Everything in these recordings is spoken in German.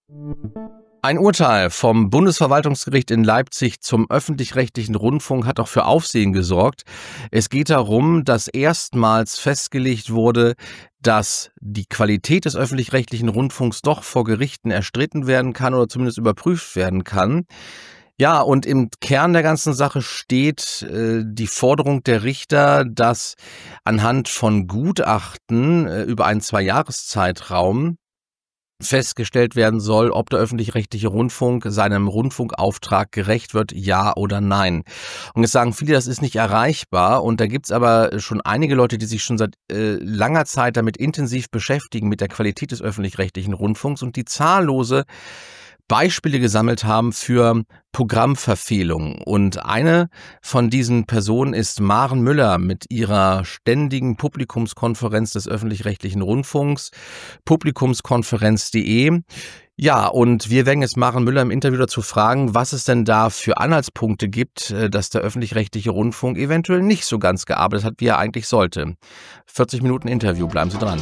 Ein Urteil vom Bundesverwaltungsgericht in Leipzig zum öffentlich-rechtlichen Rundfunk hat auch für Aufsehen gesorgt. Es geht darum, dass erstmals festgelegt wurde, dass die Qualität des öffentlich-rechtlichen Rundfunks doch vor Gerichten erstritten werden kann oder zumindest überprüft werden kann. Ja, und im Kern der ganzen Sache steht die Forderung der Richter, dass anhand von Gutachten über einen 2-Jahres-Zeitraum festgestellt werden soll, ob der öffentlich-rechtliche Rundfunk seinem Rundfunkauftrag gerecht wird, ja oder nein. Und jetzt sagen viele, das ist nicht erreichbar. Und da gibt's aber schon einige Leute, die sich schon seit langer Zeit damit intensiv beschäftigen, mit der Qualität des öffentlich-rechtlichen Rundfunks und die zahllose Beispiele gesammelt haben für Programmverfehlungen. Und eine von diesen Personen ist Maren Müller mit ihrer ständigen Publikumskonferenz des öffentlich-rechtlichen Rundfunks, publikumskonferenz.de. Ja, und wir werden jetzt Maren Müller im Interview dazu fragen, was es denn da für Anhaltspunkte gibt, dass der öffentlich-rechtliche Rundfunk eventuell nicht so ganz gearbeitet hat, wie er eigentlich sollte. 40 Minuten Interview, bleiben Sie dran.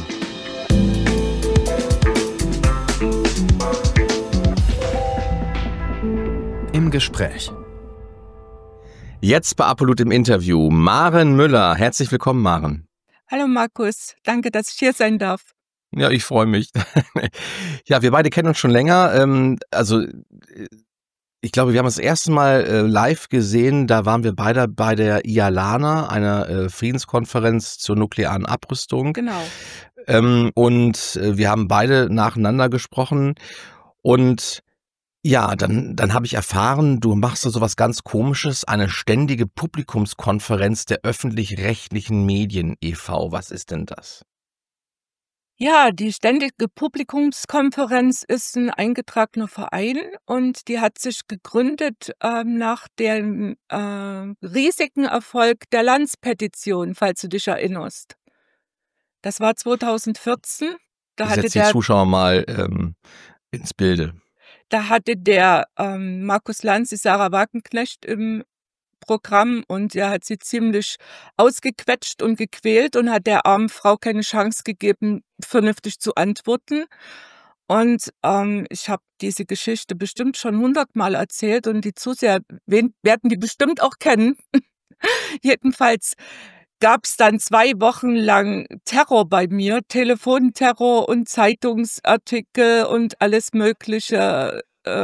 Im Gespräch. Jetzt bei Apollut im Interview Maren Müller. Herzlich willkommen, Maren. Hallo Markus, danke, dass ich hier sein darf. Ja, ich freue mich. Ja, wir beide kennen uns schon länger. Ich glaube, wir haben das erste Mal live gesehen, da waren wir beide bei der IALANA, einer Friedenskonferenz zur nuklearen Abrüstung. Genau. Und wir haben beide nacheinander gesprochen und ja, dann habe ich erfahren, du machst so was ganz Komisches, eine ständige Publikumskonferenz der öffentlich-rechtlichen Medien e.V. Was ist denn das? Ja, die Ständige Publikumskonferenz ist ein eingetragener Verein und die hat sich gegründet nach dem riesigen Erfolg der Landspetition, falls du dich erinnerst. Das war 2014. Ich setze die Zuschauer mal ins Bilde. Da hatte der Markus Lanz die Sarah Wagenknecht im Programm und er hat sie ziemlich ausgequetscht und gequält und hat der armen Frau keine Chance gegeben, vernünftig zu antworten. Und ich habe diese Geschichte bestimmt schon 100-mal erzählt und die Zuseher werden die bestimmt auch kennen. Jedenfalls gab es dann 2 Wochen lang Terror bei mir, Telefonterror und Zeitungsartikel und alles Mögliche.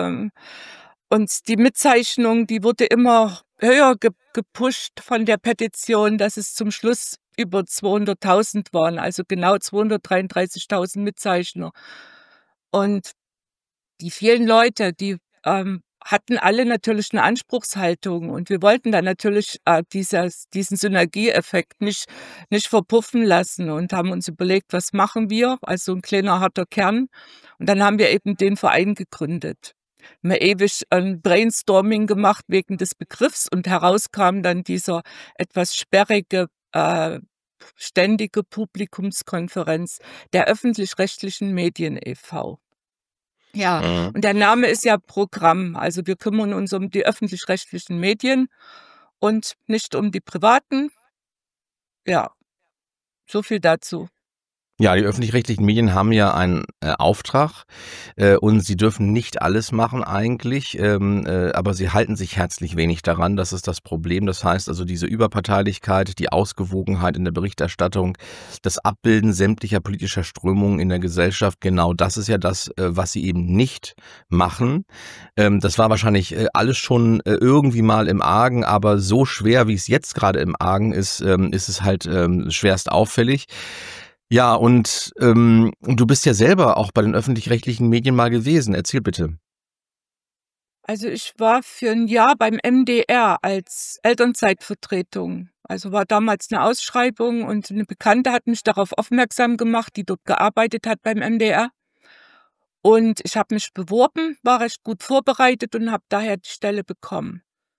Und die Mitzeichnung, die wurde immer höher gepusht von der Petition, dass es zum Schluss über 200.000 waren, also genau 233.000 Mitzeichner. Und die vielen Leute, die hatten alle natürlich eine Anspruchshaltung und wir wollten dann natürlich diesen Synergieeffekt nicht verpuffen lassen und haben uns überlegt, was machen wir, also ein kleiner harter Kern. Und dann haben wir eben den Verein gegründet. Wir haben ewig ein Brainstorming gemacht wegen des Begriffs und heraus kam dann dieser etwas sperrige ständige Publikumskonferenz der öffentlich-rechtlichen Medien e.V. Ja, und der Name ist ja Programm. Also wir kümmern uns um die öffentlich-rechtlichen Medien und nicht um die privaten. Ja, so viel dazu. Ja, die öffentlich-rechtlichen Medien haben ja einen Auftrag und sie dürfen nicht alles machen eigentlich, aber sie halten sich herzlich wenig daran. Das ist das Problem. Das heißt also diese Überparteilichkeit, die Ausgewogenheit in der Berichterstattung, das Abbilden sämtlicher politischer Strömungen in der Gesellschaft, genau das ist ja das, was sie eben nicht machen. Das war wahrscheinlich alles schon irgendwie mal im Argen, aber so schwer, wie es jetzt gerade im Argen ist, ist es halt schwerst auffällig. Ja, und du bist ja selber auch bei den öffentlich-rechtlichen Medien mal gewesen. Erzähl bitte. Also ich war für ein Jahr beim MDR als Elternzeitvertretung. Also war damals eine Ausschreibung und eine Bekannte hat mich darauf aufmerksam gemacht, die dort gearbeitet hat beim MDR. Und ich habe mich beworben, war recht gut vorbereitet und habe daher die Stelle bekommen.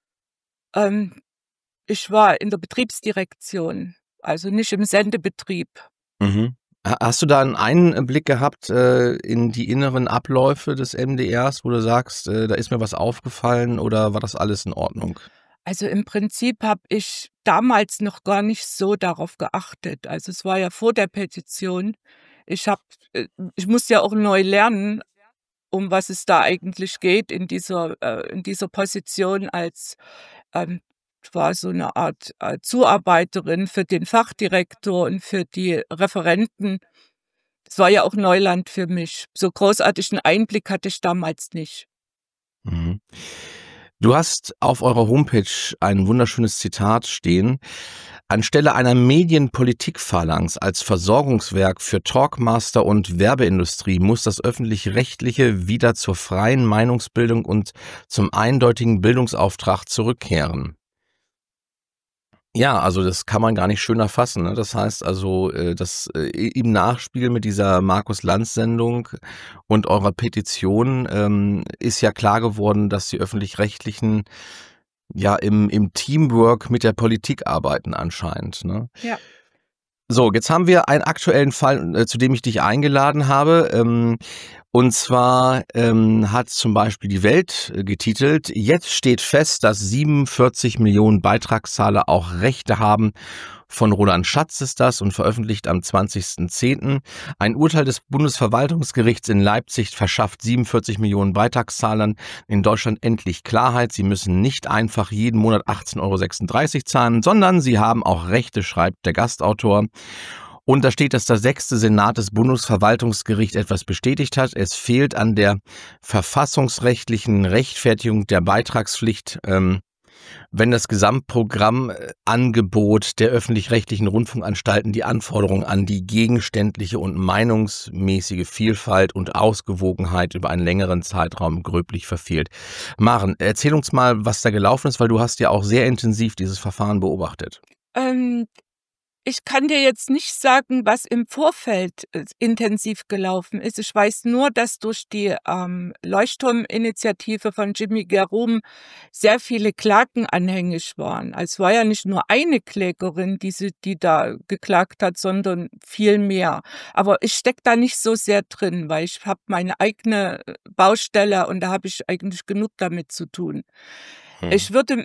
Ich war in der Betriebsdirektion, also nicht im Sendebetrieb. Mhm. Hast du da einen Einblick gehabt in die inneren Abläufe des MDRs, wo du sagst, da ist mir was aufgefallen oder war das alles in Ordnung? Also im Prinzip habe ich damals noch gar nicht so darauf geachtet. Also es war ja vor der Petition. Ich musste ja auch neu lernen. um was es da eigentlich geht in dieser Position als war so eine Art Zuarbeiterin für den Fachdirektor und für die Referenten. Das war ja auch Neuland für mich. So großartigen Einblick hatte ich damals nicht. Mhm. Du hast auf eurer Homepage ein wunderschönes Zitat stehen. Anstelle einer Medienpolitik-Phalanx als Versorgungswerk für Talkmaster und Werbeindustrie muss das Öffentlich-Rechtliche wieder zur freien Meinungsbildung und zum eindeutigen Bildungsauftrag zurückkehren. Ja, also das kann man gar nicht schöner fassen, ne? Das heißt also, im Nachspiel mit dieser Markus-Lanz-Sendung und eurer Petition ist ja klar geworden, dass die Öffentlich-Rechtlichen ja im Teamwork mit der Politik arbeiten anscheinend, ne? Ja. So, jetzt haben wir einen aktuellen Fall, zu dem ich dich eingeladen habe. Und zwar hat zum Beispiel die Welt getitelt: Jetzt steht fest, dass 47 Millionen Beitragszahler auch Rechte haben. Von Roland Schatz ist das und veröffentlicht am 20.10. Ein Urteil des Bundesverwaltungsgerichts in Leipzig verschafft 47 Millionen Beitragszahlern in Deutschland endlich Klarheit. Sie müssen nicht einfach jeden Monat 18,36 € zahlen, sondern sie haben auch Rechte, schreibt der Gastautor. Und da steht, dass der 6. Senat des Bundesverwaltungsgerichts etwas bestätigt hat. Es fehlt an der verfassungsrechtlichen Rechtfertigung der Beitragspflicht, wenn das Gesamtprogrammangebot der öffentlich-rechtlichen Rundfunkanstalten die Anforderungen an die gegenständliche und meinungsmäßige Vielfalt und Ausgewogenheit über einen längeren Zeitraum gröblich verfehlt. Maren, erzähl uns mal, was da gelaufen ist, weil du hast ja auch sehr intensiv dieses Verfahren beobachtet. Ich kann dir jetzt nicht sagen, was im Vorfeld intensiv gelaufen ist. Ich weiß nur, dass durch die Leuchtturminitiative von Jimmy Gerum sehr viele Klagen anhängig waren. Also es war ja nicht nur eine Klägerin, die da geklagt hat, sondern viel mehr. Aber ich stecke da nicht so sehr drin, weil ich habe meine eigene Baustelle und da habe ich eigentlich genug damit zu tun. Ich würde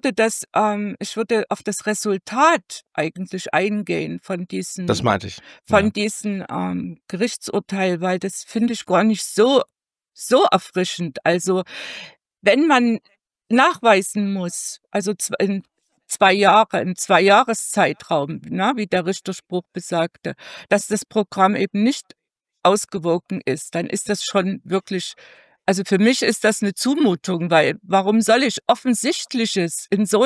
auf das Resultat eigentlich eingehen von Das meinte ich. diesem Gerichtsurteil, weil das finde ich gar nicht so erfrischend. Also, wenn man nachweisen muss, also in 2 Jahre, im Zweijahreszeitraum, ne, wie der Richterspruch besagte, dass das Programm eben nicht ausgewogen ist, dann ist das schon wirklich, also für mich ist das eine Zumutung, weil warum soll ich Offensichtliches in so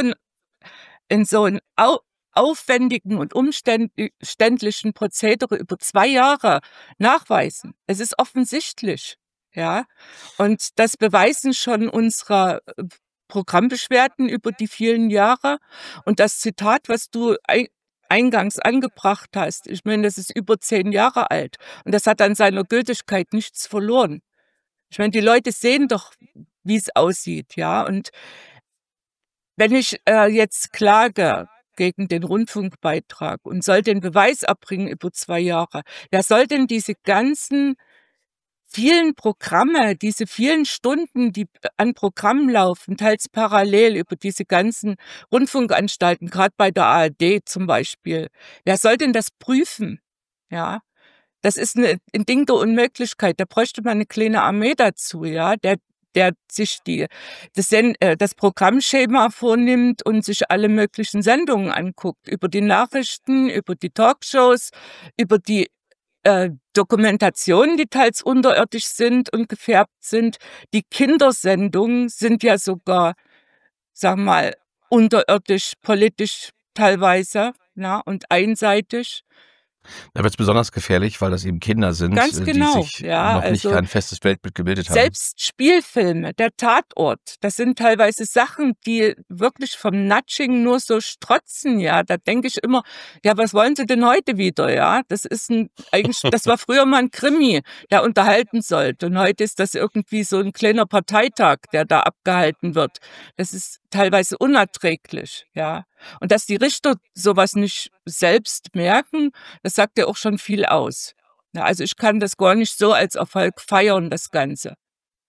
ein aufwendigen und umständlichen Prozedere über 2 Jahre nachweisen? Es ist offensichtlich, ja? Und das beweisen schon unsere Programmbeschwerden über die vielen Jahre. Und das Zitat, was du eingangs angebracht hast, ich meine, das ist über 10 Jahre alt und das hat an seiner Gültigkeit nichts verloren. Ich meine, die Leute sehen doch, wie es aussieht, ja. Und wenn ich jetzt klage gegen den Rundfunkbeitrag und soll den Beweis erbringen über 2 Jahre, wer soll denn diese ganzen vielen Programme, diese vielen Stunden, die an Programmen laufen, teils parallel über diese ganzen Rundfunkanstalten, gerade bei der ARD zum Beispiel, wer soll denn das prüfen? Ja. Das ist ein Ding der Unmöglichkeit. Da bräuchte man eine kleine Armee dazu, ja, der sich das Programmschema vornimmt und sich alle möglichen Sendungen anguckt, über die Nachrichten, über die Talkshows, über die Dokumentationen, die teils unterirdisch sind und gefärbt sind. Die Kindersendungen sind ja sogar, sagen wir mal, unterirdisch, politisch teilweise, na, und einseitig. Da wird es besonders gefährlich, weil das eben Kinder sind, Ganz die genau, sich ja, noch nicht also kein festes Weltbild gebildet haben. selbst Spielfilme, der Tatort, das sind teilweise Sachen, die wirklich vom Nudging nur so strotzen, ja. Da denke ich immer, ja, was wollen Sie denn heute wieder, ja? Das war früher mal ein Krimi, der unterhalten sollte. Und heute ist das irgendwie so ein kleiner Parteitag, der da abgehalten wird. Das ist teilweise unerträglich, ja. Und dass die Richter sowas nicht selbst merken, das sagt ja auch schon viel aus. Ja, also ich kann das gar nicht so als Erfolg feiern, das Ganze.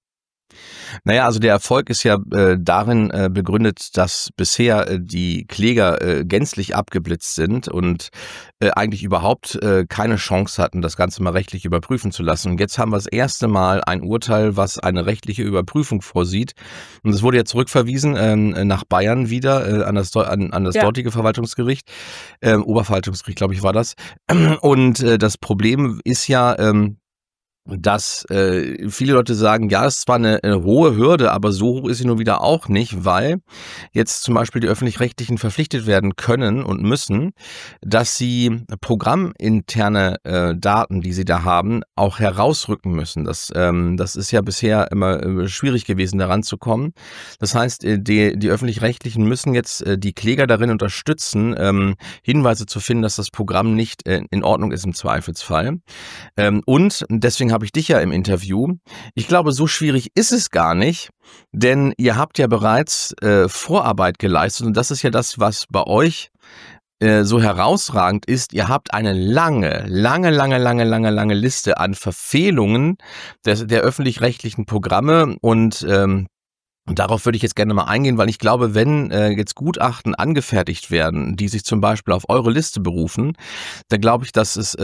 Naja, also der Erfolg ist ja darin begründet, dass bisher die Kläger gänzlich abgeblitzt sind und eigentlich überhaupt keine Chance hatten, das Ganze mal rechtlich überprüfen zu lassen. Und jetzt haben wir das erste Mal ein Urteil, was eine rechtliche Überprüfung vorsieht. Und es wurde ja zurückverwiesen nach Bayern wieder an das Ja. dortige Verwaltungsgericht, Oberverwaltungsgericht, glaube ich, war das. Und das Problem ist ja, dass viele Leute sagen, ja, es ist zwar eine hohe Hürde, aber so hoch ist sie nun wieder auch nicht, weil jetzt zum Beispiel die Öffentlich-Rechtlichen verpflichtet werden können und müssen, dass sie programminterne Daten, die sie da haben, auch herausrücken müssen. Das ist ja bisher immer schwierig gewesen, daran zu kommen. Das heißt, die Öffentlich-Rechtlichen müssen jetzt die Kläger darin unterstützen, Hinweise zu finden, dass das Programm nicht in Ordnung ist im Zweifelsfall. Und deswegen habe ich dich ja im Interview. Ich glaube, so schwierig ist es gar nicht, denn ihr habt ja bereits Vorarbeit geleistet und das ist ja das, was bei euch so herausragend ist. Ihr habt eine lange Liste an Verfehlungen der öffentlich-rechtlichen Programme und darauf würde ich jetzt gerne mal eingehen, weil ich glaube, wenn jetzt Gutachten angefertigt werden, die sich zum Beispiel auf eure Liste berufen, dann glaube ich, dass es,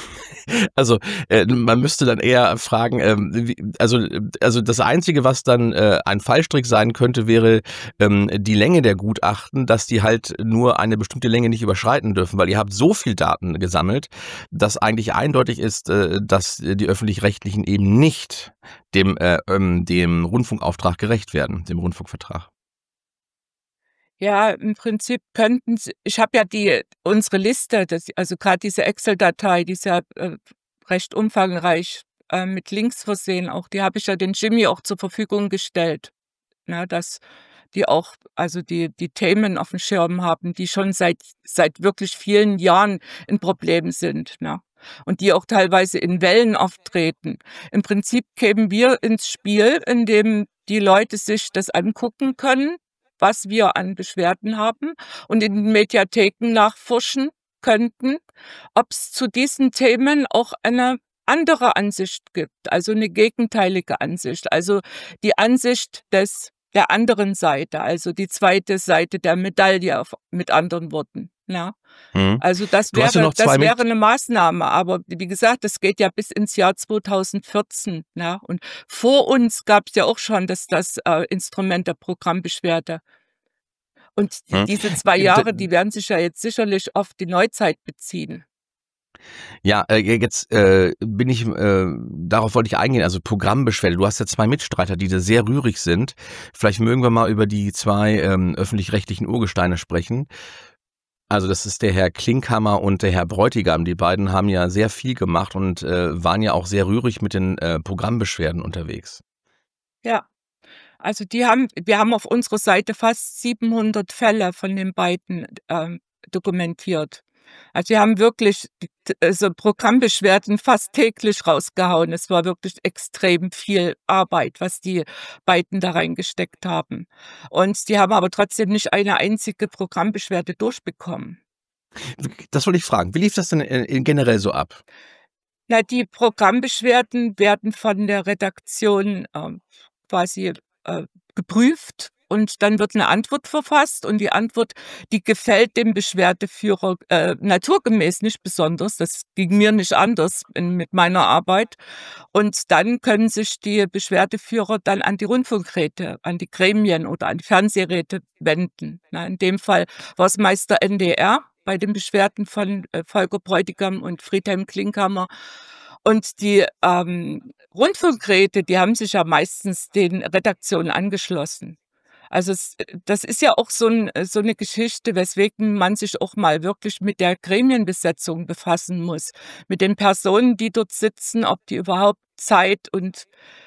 man müsste dann eher fragen, also das Einzige, was dann ein Fallstrick sein könnte, wäre die Länge der Gutachten, dass die halt nur eine bestimmte Länge nicht überschreiten dürfen, weil ihr habt so viel Daten gesammelt, dass eigentlich eindeutig ist, dass die Öffentlich-Rechtlichen eben nicht dem Rundfunkauftrag gerecht werden, dem Rundfunkvertrag. Ja, im Prinzip könnten sie, ich habe ja unsere Liste, also gerade diese Excel-Datei, die ist ja recht umfangreich mit Links versehen auch, die habe ich ja den Jimmy auch zur Verfügung gestellt, ne, dass die auch, also die Themen auf dem Schirm haben, die schon seit wirklich vielen Jahren ein Problem sind, ne? Und die auch teilweise in Wellen auftreten. Im Prinzip kämen wir ins Spiel, indem die Leute sich das angucken können, was wir an Beschwerden haben und in den Mediatheken nachforschen könnten, ob es zu diesen Themen auch eine andere Ansicht gibt, also eine gegenteilige Ansicht, also die Ansicht der anderen Seite, also die zweite Seite der Medaille mit anderen Worten, ja. Hm. Also das Du hast ja wäre noch zwei mit. eine Maßnahme, aber wie gesagt, das geht ja bis ins Jahr 2014, ja. Und vor uns gab es ja auch schon das Instrument der Programmbeschwerde. Und Hm. diese 2 Jahre, die werden sich ja jetzt sicherlich auf die Neuzeit beziehen. Ja, jetzt bin ich, darauf wollte ich eingehen, also Programmbeschwerde. Du hast ja zwei Mitstreiter, die da sehr rührig sind. Vielleicht mögen wir mal über die zwei öffentlich-rechtlichen Urgesteine sprechen. Also das ist der Herr Klinkhammer und der Herr Bräutigam. Die beiden haben ja sehr viel gemacht und waren ja auch sehr rührig mit den Programmbeschwerden unterwegs. Ja, also wir haben auf unserer Seite fast 700 Fälle von den beiden dokumentiert. Also wir haben wirklich so Programmbeschwerden fast täglich rausgehauen. Es war wirklich extrem viel Arbeit, was die beiden da reingesteckt haben. Und die haben aber trotzdem nicht eine einzige Programmbeschwerde durchbekommen. Das wollte ich fragen. Wie lief das denn generell so ab? Na, die Programmbeschwerden werden von der Redaktion quasi geprüft und dann wird eine Antwort verfasst und die Antwort, die gefällt dem Beschwerdeführer naturgemäß nicht besonders. Das ging mir nicht anders mit meiner Arbeit. Und dann können sich die Beschwerdeführer dann an die Rundfunkräte, an die Gremien oder an die Fernsehräte wenden. Na, in dem Fall war es meist der NDR bei den Beschwerden von Volker Bräutigam und Friedhelm Klinkhammer. Und die Rundfunkräte, die haben sich ja meistens den Redaktionen angeschlossen. Also das ist ja auch so eine Geschichte, weswegen man sich auch mal wirklich mit der Gremienbesetzung befassen muss, mit den Personen, die dort sitzen, ob die überhaupt Zeit und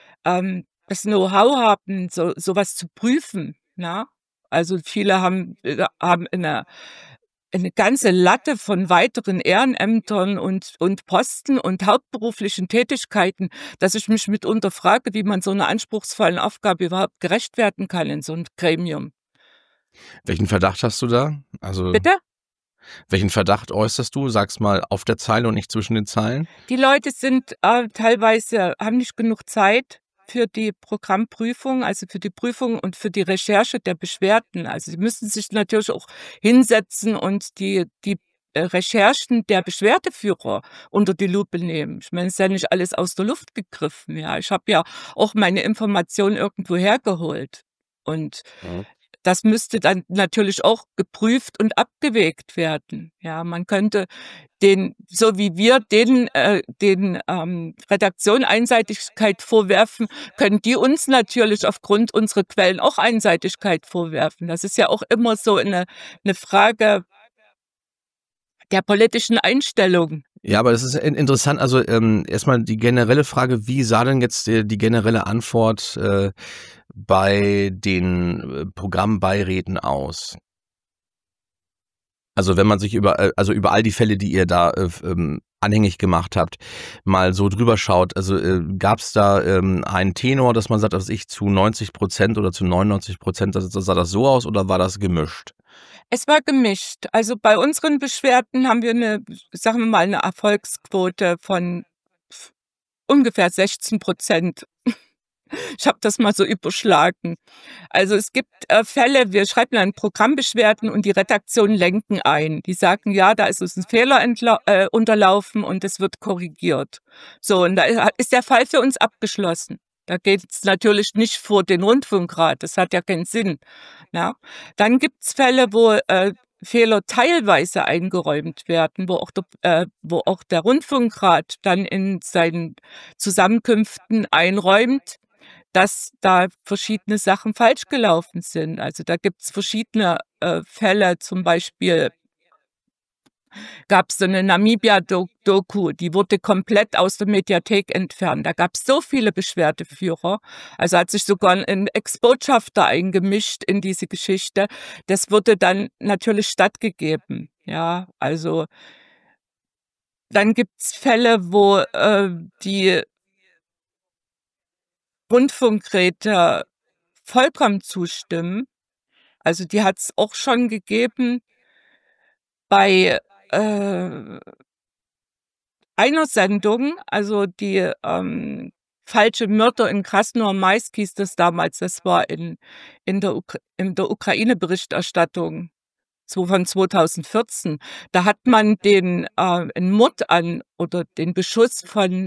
das Know-how haben, sowas zu prüfen, ne? Also viele haben eine ganze Latte von weiteren Ehrenämtern und Posten und hauptberuflichen Tätigkeiten, dass ich mich mitunter frage, wie man so einer anspruchsvollen Aufgabe überhaupt gerecht werden kann in so 'n Gremium. Welchen Verdacht hast du da? Also Bitte? welchen Verdacht äußerst du? Sag's mal auf der Zeile und nicht zwischen den Zeilen. Die Leute sind teilweise haben nicht genug Zeit für die Programmprüfung, also für die Prüfung und für die Recherche der Beschwerden. Also sie müssen sich natürlich auch hinsetzen und die Recherchen der Beschwerdeführer unter die Lupe nehmen. Ich meine, es ist ja nicht alles aus der Luft gegriffen. Ja, ich habe ja auch meine Informationen irgendwo hergeholt. Und Mhm. das müsste dann natürlich auch geprüft und abgewägt werden. Ja, man könnte so wie wir den Redaktion Einseitigkeit vorwerfen, können die uns natürlich aufgrund unserer Quellen auch Einseitigkeit vorwerfen. Das ist ja auch immer so eine Frage der politischen Einstellung. Ja, aber das ist interessant. Also erstmal die generelle Frage, wie sah denn jetzt die generelle Antwort bei den Programmbeiräten aus? Also wenn man sich über all die Fälle, die ihr da anhängig gemacht habt, mal so drüber schaut, also gab es da einen Tenor, dass man sagt, dass ich zu 90% oder zu 99%, sah das so aus oder war das gemischt? Es war gemischt. Also bei unseren Beschwerden haben wir sagen wir mal, eine Erfolgsquote von ungefähr 16%. Ich habe das mal so überschlagen. Also es gibt Fälle, wir schreiben dann Programmbeschwerden und die Redaktion lenken ein. Die sagen, ja, da ist uns ein Fehler unterlaufen und es wird korrigiert. So, und da ist der Fall für uns abgeschlossen. Da geht es natürlich nicht vor den Rundfunkrat, das hat ja keinen Sinn. Ja. Dann gibt es Fälle, wo Fehler teilweise eingeräumt werden, wo auch der Rundfunkrat dann in seinen Zusammenkünften einräumt, dass da verschiedene Sachen falsch gelaufen sind. Also da gibt's verschiedene Fälle, zum Beispiel gab's so eine Namibia-Doku, die wurde komplett aus der Mediathek entfernt. Da gab's so viele Beschwerdeführer. Also hat sich sogar ein Ex-Botschafter eingemischt in diese Geschichte. Das wurde dann natürlich stattgegeben. Ja, also dann gibt's Fälle, wo die Rundfunkräte vollkommen zustimmen. Also die hat's auch schon gegeben bei einer Sendung, also die falsche Mörder in Krasnojarmajsk hieß das damals. Das war in der Ukraine-Berichterstattung von 2014. Da hat man einen Mord oder den Beschuss von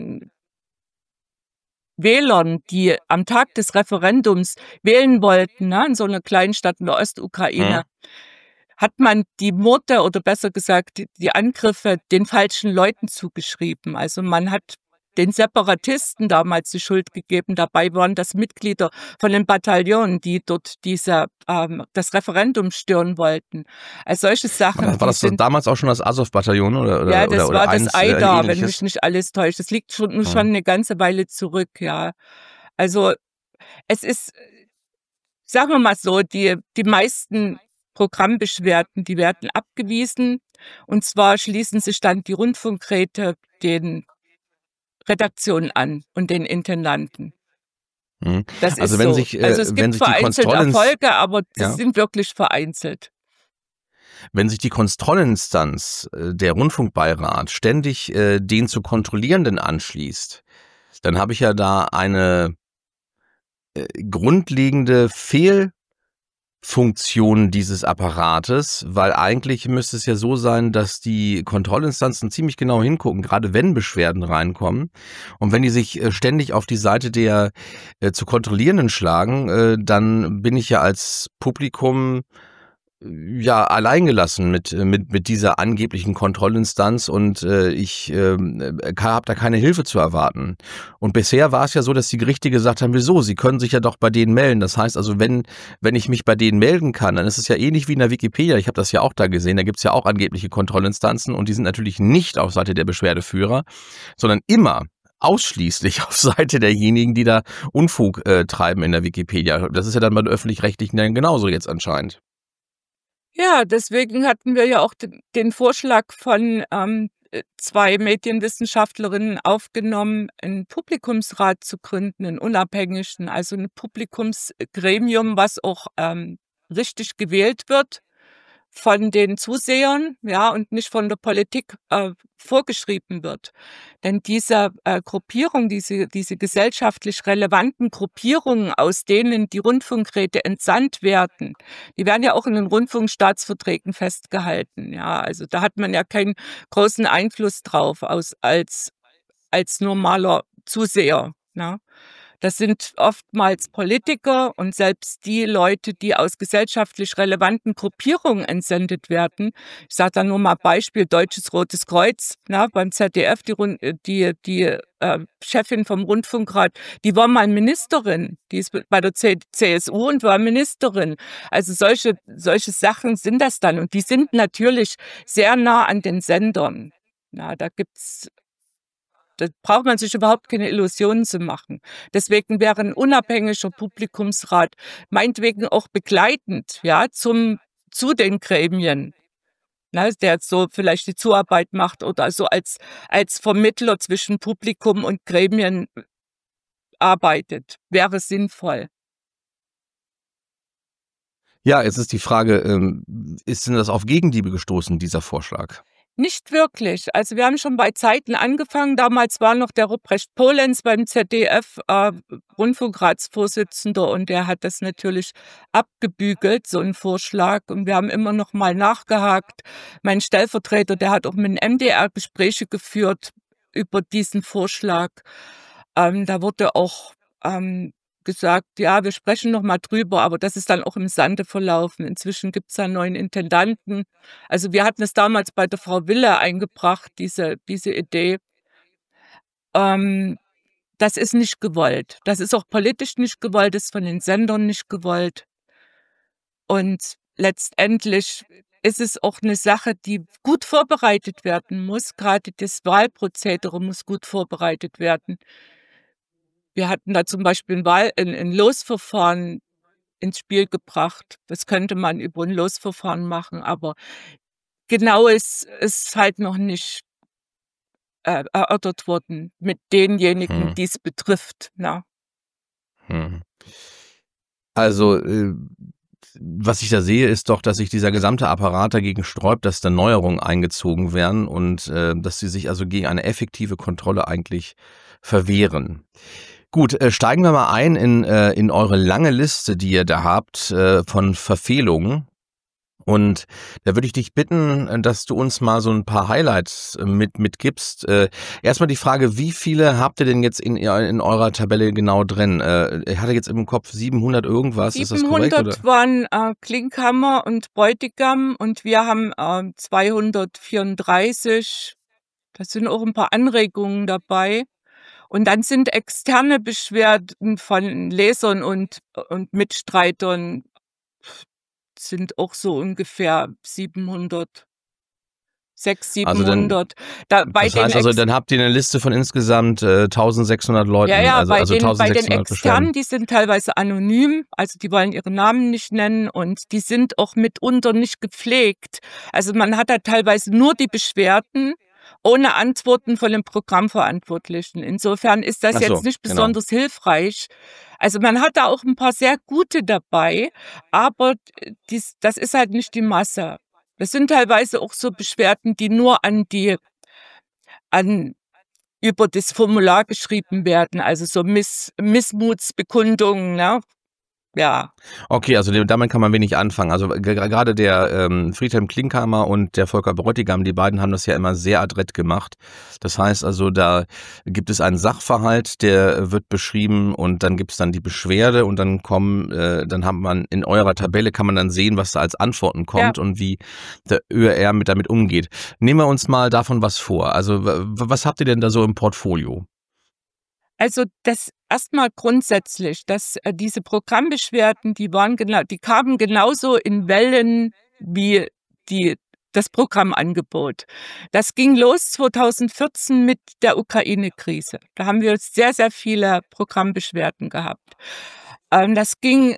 Wählern, die am Tag des Referendums wählen wollten, ne, in so einer kleinen Stadt in der Ostukraine, hat man die Morde oder besser gesagt die Angriffe den falschen Leuten zugeschrieben. Also man hat den Separatisten damals die Schuld gegeben. Dabei waren das Mitglieder von den Bataillonen, die dort das Referendum stören wollten. Also solche Sachen, War das damals auch schon das Azov-Bataillon ja, das war das eins AIDA, wenn mich ähnliches? nicht alles täuscht. Das liegt schon eine ganze Weile zurück, ja. Also es ist, sagen wir mal so, die meisten Programmbeschwerden, die werden abgewiesen. Und zwar schließen sich dann die Rundfunkräte den Redaktionen an und den Intendanten. Mhm. Das Also ist wenn so. sich, Also es wenn gibt sich die vereinzelt Kontrollinstanz, Erfolge, aber das ja, sind wirklich vereinzelt. wenn sich die Kontrollinstanz, der Rundfunkbeirat, ständig den zu Kontrollierenden anschließt, dann habe ich ja da eine grundlegende Fehlfunktion dieses Apparates, weil eigentlich müsste es ja so sein, dass die Kontrollinstanzen ziemlich genau hingucken, gerade wenn Beschwerden reinkommen. Und wenn die sich ständig auf die Seite der zu Kontrollierenden schlagen, dann bin ich ja als Publikum ja alleingelassen mit dieser angeblichen Kontrollinstanz und ich habe da keine Hilfe zu erwarten. Und bisher war es ja so, dass die Gerichte gesagt haben, wieso, sie können sich ja doch bei denen melden. Das heißt also, wenn ich mich bei denen melden kann, dann ist es ja ähnlich wie in der Wikipedia. Ich habe das ja auch da gesehen, da gibt's ja auch angebliche Kontrollinstanzen und die sind natürlich nicht auf Seite der Beschwerdeführer, sondern immer ausschließlich auf Seite derjenigen, die da Unfug treiben in der Wikipedia. Das ist ja dann bei den Öffentlich-Rechtlichen dann genauso jetzt anscheinend. Ja, deswegen hatten wir ja auch den Vorschlag von 2 Medienwissenschaftlerinnen aufgenommen, einen Publikumsrat zu gründen, einen unabhängigen, also ein Publikumsgremium, was auch richtig gewählt wird von den Zusehern, ja, und nicht von der Politik vorgeschrieben wird. Denn diese Gruppierung, diese gesellschaftlich relevanten Gruppierungen, aus denen die Rundfunkräte entsandt werden, die werden ja auch in den Rundfunkstaatsverträgen festgehalten. Ja, also da hat man ja keinen großen Einfluss drauf als normaler Zuseher. Ne? Das sind oftmals Politiker und selbst die Leute, die aus gesellschaftlich relevanten Gruppierungen entsendet werden. Ich sage da nur mal Beispiel Deutsches Rotes Kreuz, beim ZDF, die Chefin vom Rundfunkrat, die war mal Ministerin, die ist bei der CSU und war Ministerin. Also solche Sachen sind das dann und die sind natürlich sehr nah an den Sendern. Da braucht man sich überhaupt keine Illusionen zu machen. Deswegen wäre ein unabhängiger Publikumsrat meinetwegen auch begleitend, ja, zu den Gremien, der so vielleicht die Zuarbeit macht oder so als Vermittler zwischen Publikum und Gremien arbeitet, wäre sinnvoll. Ja, jetzt ist die Frage, ist denn das auf Gegenliebe gestoßen, dieser Vorschlag? Nicht wirklich. Also wir haben schon bei Zeiten angefangen. Damals war noch der Ruprecht Polenz beim ZDF Rundfunkratsvorsitzender und der hat das natürlich abgebügelt, so ein Vorschlag. Und wir haben immer noch mal nachgehakt. Mein Stellvertreter, der hat auch mit dem MDR Gespräche geführt über diesen Vorschlag. Da wurde auch gesagt, ja, wir sprechen noch mal drüber, aber das ist dann auch im Sande verlaufen. Inzwischen gibt es einen neuen Intendanten. Also wir hatten es damals bei der Frau Wille eingebracht, diese Idee. Das ist nicht gewollt. Das ist auch politisch nicht gewollt, ist von den Sendern nicht gewollt. Und letztendlich ist es auch eine Sache, die gut vorbereitet werden muss. Gerade das Wahlprozedere muss gut vorbereitet werden. Wir hatten da zum Beispiel ein Losverfahren ins Spiel gebracht. Das könnte man über ein Losverfahren machen, aber genau ist halt noch nicht erörtert worden mit denjenigen, die es betrifft. Na. Also, was ich da sehe, ist doch, dass sich dieser gesamte Apparat dagegen sträubt, dass da Neuerungen eingezogen werden und dass sie sich also gegen eine effektive Kontrolle eigentlich verwehren. Gut, steigen wir mal ein in eure lange Liste, die ihr da habt, von Verfehlungen. Und da würde ich dich bitten, dass du uns mal so ein paar Highlights mitgibst. Erstmal die Frage, wie viele habt ihr denn jetzt in eurer Tabelle genau drin? Ich hatte jetzt im Kopf 700 irgendwas, ist das korrekt? 700 waren Klinkhammer und Bräutigam und wir haben 234. Da sind auch ein paar Anregungen dabei. Und dann sind externe Beschwerden von Lesern und Mitstreitern sind auch so ungefähr 700. 600, 700. Das heißt also, dann habt ihr eine Liste von insgesamt 1600 Leuten. Ja, also bei 1600 den Externen, die sind teilweise anonym, also die wollen ihre Namen nicht nennen und die sind auch mitunter nicht gepflegt. Also man hat da teilweise nur die Beschwerden ohne Antworten von den Programmverantwortlichen. Insofern ist das jetzt nicht besonders hilfreich. Also man hat da auch ein paar sehr gute dabei, aber das ist halt nicht die Masse. Das sind teilweise auch so Beschwerden, die nur über das Formular geschrieben werden, also so Missmutsbekundungen, ne? Ja. Okay, also damit kann man wenig anfangen. Also gerade der Friedhelm Klinkhammer und der Volker Bräutigam, die beiden haben das ja immer sehr adrett gemacht. Das heißt also, da gibt es einen Sachverhalt, der wird beschrieben und dann gibt es dann die Beschwerde und dann dann hat man in eurer Tabelle kann man dann sehen, was da als Antworten kommt und wie der ÖR damit umgeht. Nehmen wir uns mal davon was vor. Also was habt ihr denn da so im Portfolio? Also das erstmal grundsätzlich, dass diese Programmbeschwerden, die kamen genauso in Wellen wie das Programmangebot. Das ging los 2014 mit der Ukraine-Krise. Da haben wir sehr, sehr viele Programmbeschwerden gehabt. Das ging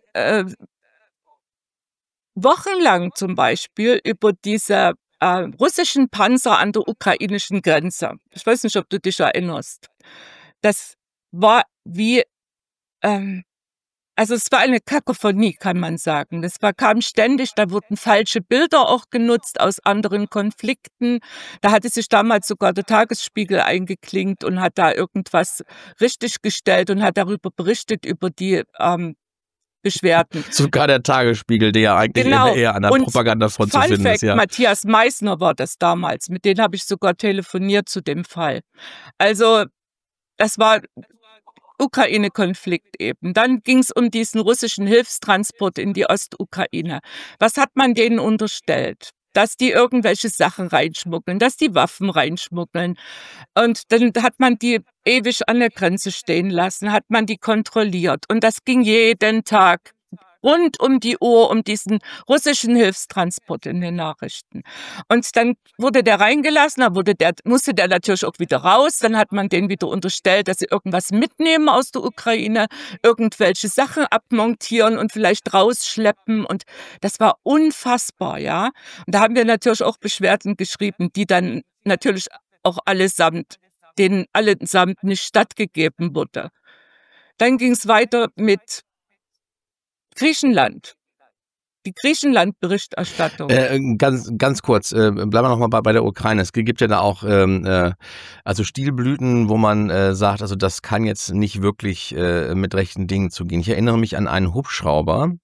wochenlang zum Beispiel über diese russischen Panzer an der ukrainischen Grenze. Ich weiß nicht, ob du dich erinnerst. Das war wie Also es war eine Kakophonie, kann man sagen. Kam ständig, da wurden falsche Bilder auch genutzt aus anderen Konflikten. Da hatte sich damals sogar der Tagesspiegel eingeklinkt und hat da irgendwas richtiggestellt und hat darüber berichtet, über die Beschwerden. Sogar der Tagesspiegel, der ja eigentlich eher an der Propagandafront zu finden ist. Ja. Matthias Meissner war das damals. Mit denen habe ich sogar telefoniert zu dem Fall. Also das war Ukraine-Konflikt eben. Dann ging es um diesen russischen Hilfstransport in die Ostukraine. Was hat man denen unterstellt? Dass die irgendwelche Sachen reinschmuggeln, dass die Waffen reinschmuggeln. Und dann hat man die ewig an der Grenze stehen lassen, hat man die kontrolliert. Und das ging jeden Tag rund um die Uhr um diesen russischen Hilfstransport in den Nachrichten. Und dann wurde der reingelassen, musste der natürlich auch wieder raus. Dann hat man denen wieder unterstellt, dass sie irgendwas mitnehmen aus der Ukraine, irgendwelche Sachen abmontieren und vielleicht rausschleppen. Und das war unfassbar, ja. Und da haben wir natürlich auch Beschwerden geschrieben, die dann natürlich auch denen allesamt nicht stattgegeben wurde. Dann ging es weiter mit Griechenland. Die Griechenland-Berichterstattung. Ganz kurz, bleiben wir nochmal bei der Ukraine. Es gibt ja da auch also Stilblüten, wo man sagt, also das kann jetzt nicht wirklich mit rechten Dingen zugehen. Ich erinnere mich an einen Hubschrauber,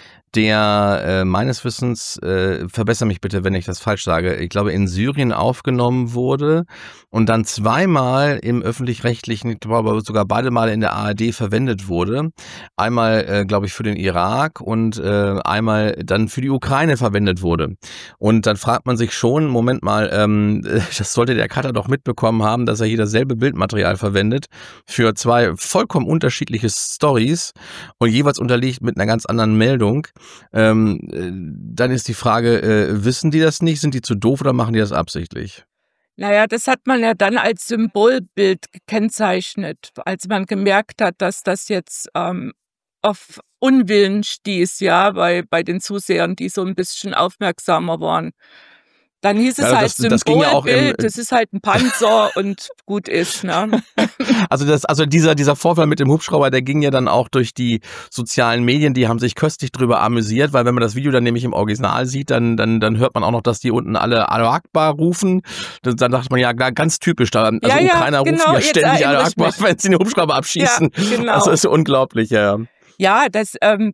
der meines Wissens, verbessere mich bitte, wenn ich das falsch sage, ich glaube in Syrien aufgenommen wurde und dann zweimal im Öffentlich-Rechtlichen, ich glaube sogar beide Male in der ARD verwendet wurde. Einmal, glaube ich, für den Irak und einmal dann für die Ukraine verwendet wurde. Und dann fragt man sich schon, Moment mal, das sollte der Cutter doch mitbekommen haben, dass er hier dasselbe Bildmaterial verwendet für zwei vollkommen unterschiedliche Stories und jeweils unterlegt mit einer ganz anderen Meldung. Dann ist die Frage, wissen die das nicht? Sind die zu doof oder machen die das absichtlich? Naja, das hat man ja dann als Symbolbild gekennzeichnet, als man gemerkt hat, dass das jetzt auf Unwillen stieß, ja, bei den Zusehern, die so ein bisschen aufmerksamer waren. Dann hieß es halt Symbolbild, das ist halt ein Panzer und gut ist, ne? Also dieser Vorfall mit dem Hubschrauber, der ging ja dann auch durch die sozialen Medien, die haben sich köstlich drüber amüsiert, weil wenn man das Video dann nämlich im Original sieht, dann hört man auch noch, dass die unten alle Allahu Akbar rufen. Dann dachte man ja ganz typisch, Ukrainer rufen ja ständig Allahu Akbar, wenn sie den Hubschrauber abschießen. Ja, genau. Das ist unglaublich, ja. Ja, das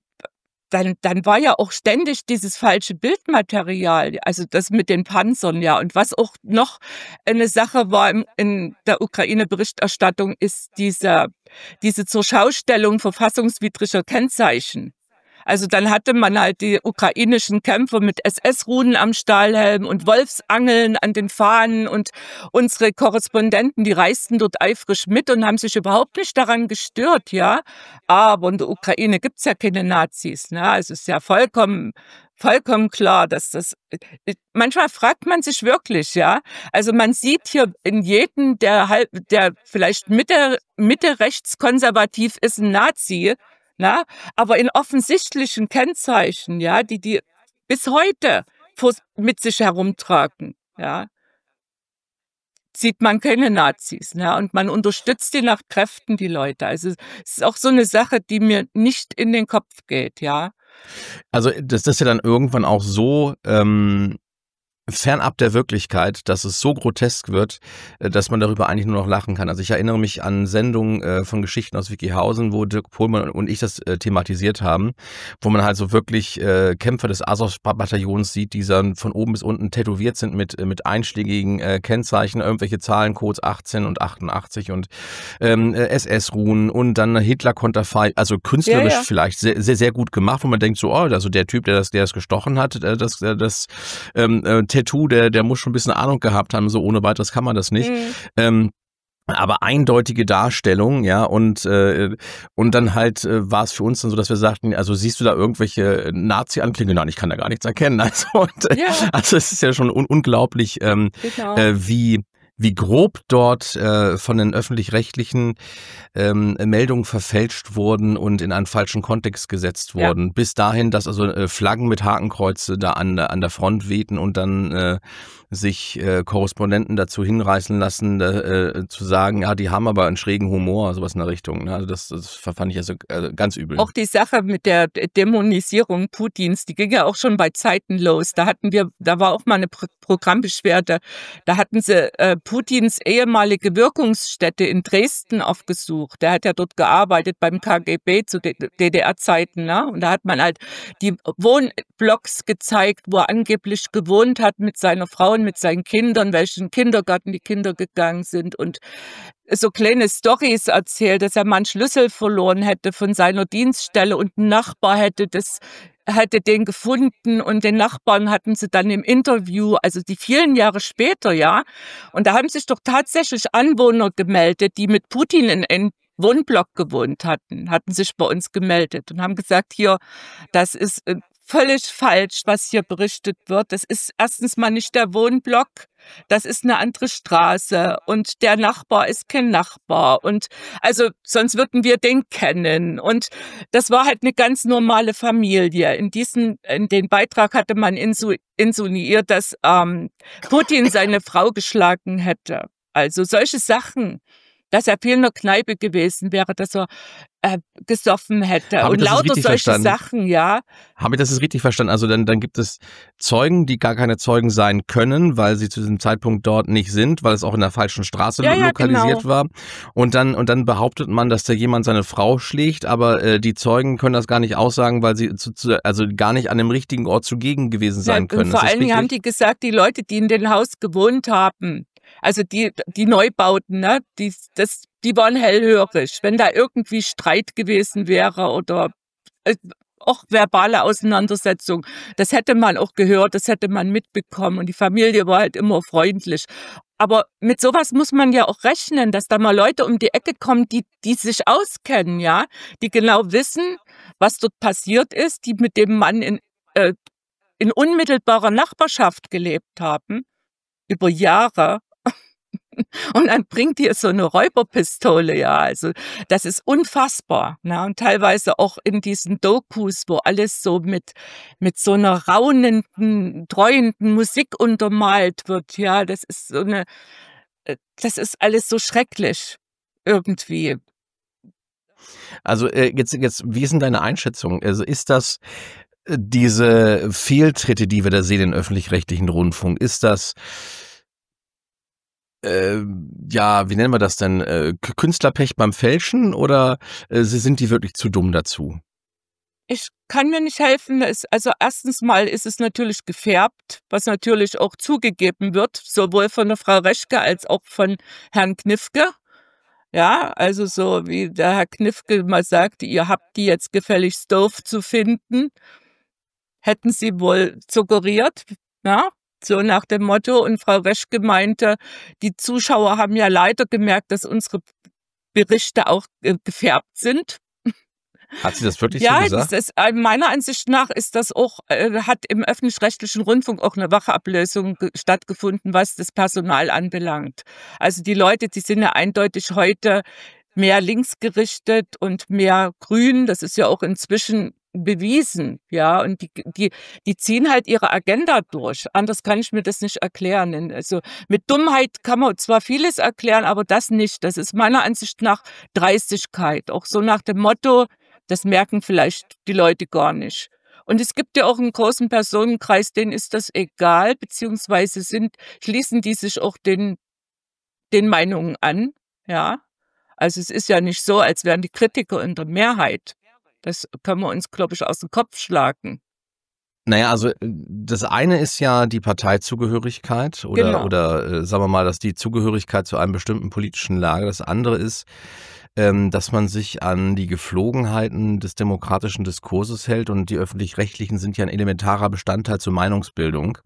Dann war ja auch ständig dieses falsche Bildmaterial, also das mit den Panzern, ja. Und was auch noch eine Sache war in der Ukraine-Berichterstattung, ist diese Zurschaustellung verfassungswidriger Kennzeichen. Also dann hatte man halt die ukrainischen Kämpfer mit SS-Runen am Stahlhelm und Wolfsangeln an den Fahnen und unsere Korrespondenten, die reisten dort eifrig mit und haben sich überhaupt nicht daran gestört, ja. Aber in der Ukraine gibt's ja keine Nazis, ne? Also es ist ja vollkommen klar, dass das, manchmal fragt man sich wirklich, ja. Also man sieht hier in jedem, der vielleicht Mitte rechts konservativ ist, ein Nazi, na, aber in offensichtlichen Kennzeichen, ja, die bis heute mit sich herumtragen, ja, sieht man keine Nazis, ne, und man unterstützt die nach Kräften, die Leute. Also es ist auch so eine Sache, die mir nicht in den Kopf geht, ja. Also das ist ja dann irgendwann auch so fernab der Wirklichkeit, dass es so grotesk wird, dass man darüber eigentlich nur noch lachen kann. Also ich erinnere mich an Sendungen von Geschichten aus Wikihausen, wo Dirk Pohlmann und ich das thematisiert haben, wo man halt so wirklich Kämpfer des Azov-Bataillons sieht, die dann von oben bis unten tätowiert sind mit einschlägigen Kennzeichen, irgendwelche Zahlencodes 18 und 88 und SS-Ruhen und dann Hitler-Konterfei, also künstlerisch vielleicht sehr, sehr, sehr gut gemacht, wo man denkt so, also der Typ, der das gestochen hat, das Tattoo, der muss schon ein bisschen Ahnung gehabt haben, so ohne weiteres kann man das nicht. Aber eindeutige Darstellung, ja, und dann halt war es für uns dann so, dass wir sagten, also siehst du da irgendwelche Nazi-Anklänge? Nein, ich kann da gar nichts erkennen. Also, also es ist ja schon unglaublich, wie wie grob dort von den öffentlich-rechtlichen Meldungen verfälscht wurden und in einen falschen Kontext gesetzt Ja. wurden. Bis dahin, dass also Flaggen mit Hakenkreuze da an der Front wehten und dann sich Korrespondenten dazu hinreißen lassen, zu sagen, ja, die haben aber einen schrägen Humor, sowas in der Richtung. Ne? Also das fand ich also ganz übel. Auch die Sache mit der Dämonisierung Putins, die ging ja auch schon bei Zeiten los. Da war auch mal eine Programmbeschwerde. Da hatten sie Putins ehemalige Wirkungsstätte in Dresden aufgesucht. Der hat ja dort gearbeitet beim KGB zu DDR-Zeiten. Ne? Und da hat man halt die Wohnblocks gezeigt, wo er angeblich gewohnt hat mit seiner Frau und mit seinen Kindern, welchen Kindergarten die Kinder gegangen sind und so kleine Storys erzählt, dass er mal einen Schlüssel verloren hätte von seiner Dienststelle und ein Nachbar hätte den gefunden und den Nachbarn hatten sie dann im Interview, also die vielen Jahre später, ja. Und da haben sich doch tatsächlich Anwohner gemeldet, die mit Putin in einem Wohnblock gewohnt hatten sich bei uns gemeldet und haben gesagt, hier, das ist völlig falsch, was hier berichtet wird. Das ist erstens mal nicht der Wohnblock, das ist eine andere Straße und der Nachbar ist kein Nachbar und also sonst würden wir den kennen und das war halt eine ganz normale Familie. In den Beitrag hatte man insinuiert, dass Putin seine Frau geschlagen hätte. Also solche Sachen, dass er viel in der Kneipe gewesen wäre, dass er gesoffen hätte und lauter solche Sachen, ja. Habe ich das richtig verstanden? Also dann gibt es Zeugen, die gar keine Zeugen sein können, weil sie zu diesem Zeitpunkt dort nicht sind, weil es auch in der falschen Straße lokalisiert genau. war. Und dann behauptet man, dass da jemand seine Frau schlägt, aber die Zeugen können das gar nicht aussagen, weil sie also gar nicht an dem richtigen Ort zugegen gewesen sein können. Und vor allen Dingen haben die gesagt, die Leute, die in dem Haus gewohnt haben, also die Neubauten, ne, die waren hellhörig. Wenn da irgendwie Streit gewesen wäre oder auch verbale Auseinandersetzung, das hätte man auch gehört, das hätte man mitbekommen und die Familie war halt immer freundlich. Aber mit sowas muss man ja auch rechnen, dass da mal Leute um die Ecke kommen, die sich auskennen, ja, die genau wissen, was dort passiert ist, die mit dem Mann in unmittelbarer Nachbarschaft gelebt haben, über Jahre. Und dann bringt ihr so eine Räuberpistole, ja, also das ist unfassbar, ne? Und teilweise auch in diesen Dokus, wo alles so mit so einer raunenden, dreuenden Musik untermalt wird, ja, das ist das ist alles so schrecklich irgendwie. Also jetzt, wie ist denn deine Einschätzung? Also ist das diese Fehltritte, die wir da sehen im öffentlich-rechtlichen Rundfunk, ist das ja, wie nennen wir das denn? Künstlerpech beim Fälschen oder sind die wirklich zu dumm dazu? Ich kann mir nicht helfen. Also erstens mal ist es natürlich gefärbt, was natürlich auch zugegeben wird, sowohl von der Frau Reschke als auch von Herrn Knifke. Ja, also so wie der Herr Knifke mal sagte, ihr habt die jetzt gefälligst doof zu finden, hätten sie wohl suggeriert, ja, so nach dem Motto. Und Frau Reschke meinte, die Zuschauer haben ja leider gemerkt, dass unsere Berichte auch gefärbt sind. Hat sie das wirklich so Ja, gesagt? Meiner Ansicht nach ist das auch, hat im öffentlich-rechtlichen Rundfunk auch eine Wachablösung stattgefunden, was das Personal anbelangt. Also die Leute, die sind ja eindeutig heute mehr linksgerichtet und mehr grün. Das ist ja auch inzwischen bewiesen, ja. Und die ziehen halt ihre Agenda durch. Anders kann ich mir das nicht erklären. Also mit Dummheit kann man zwar vieles erklären, aber das nicht. Das ist meiner Ansicht nach Dreistigkeit. Auch so nach dem Motto, das merken vielleicht die Leute gar nicht. Und es gibt ja auch einen großen Personenkreis, denen ist das egal, beziehungsweise schließen die sich auch den Meinungen an, ja. Also es ist ja nicht so, als wären die Kritiker in der Mehrheit. Das können wir uns, glaube ich, aus dem Kopf schlagen. Naja, also das eine ist ja die Parteizugehörigkeit oder sagen wir mal, dass die Zugehörigkeit zu einem bestimmten politischen Lager. Das andere ist, dass man sich an die Gepflogenheiten des demokratischen Diskurses hält und die öffentlich-rechtlichen sind ja ein elementarer Bestandteil zur Meinungsbildung.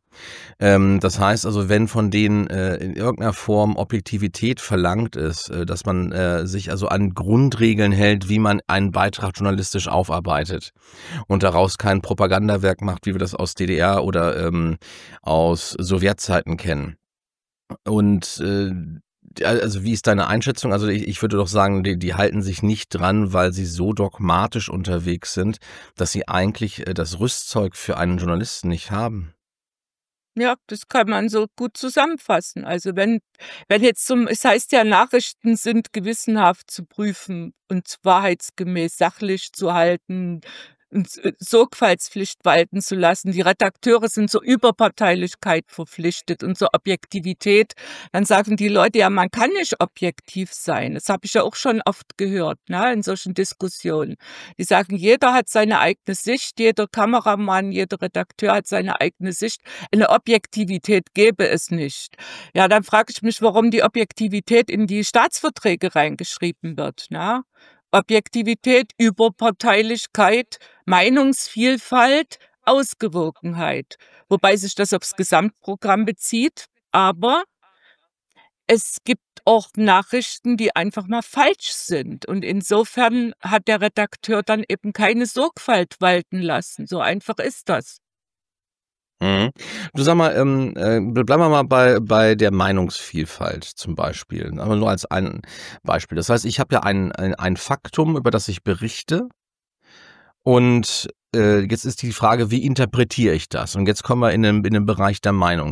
Das heißt also, wenn von denen in irgendeiner Form Objektivität verlangt ist, dass man sich also an Grundregeln hält, wie man einen Beitrag journalistisch aufarbeitet und daraus kein Propagandawerk macht, wie wir das aus DDR oder aus Sowjetzeiten kennen. Und also wie ist deine Einschätzung? Also ich würde doch sagen, die halten sich nicht dran, weil sie so dogmatisch unterwegs sind, dass sie eigentlich das Rüstzeug für einen Journalisten nicht haben. Ja, das kann man so gut zusammenfassen. Also, wenn jetzt es heißt ja, Nachrichten sind gewissenhaft zu prüfen und wahrheitsgemäß sachlich zu halten und Sorgfaltspflicht walten zu lassen. Die Redakteure sind zur Überparteilichkeit verpflichtet und zur Objektivität. Dann sagen die Leute: „Ja, man kann nicht objektiv sein." Das habe ich ja auch schon oft gehört, ne, in solchen Diskussionen. Die sagen, jeder hat seine eigene Sicht, jeder Kameramann, jeder Redakteur hat seine eigene Sicht. Eine Objektivität gäbe es nicht. Ja, dann frage ich mich, warum die Objektivität in die Staatsverträge reingeschrieben wird, ne? Objektivität, Überparteilichkeit, Meinungsvielfalt, Ausgewogenheit, wobei sich das aufs Gesamtprogramm bezieht, aber es gibt auch Nachrichten, die einfach mal falsch sind und insofern hat der Redakteur dann eben keine Sorgfalt walten lassen. So einfach ist das. Mhm. Du sag mal, bleiben wir mal bei der Meinungsvielfalt zum Beispiel, aber nur als ein Beispiel. Das heißt, ich habe ja ein Faktum, über das ich berichte und jetzt ist die Frage, wie interpretiere ich das? Und jetzt kommen wir in den Bereich der Meinung.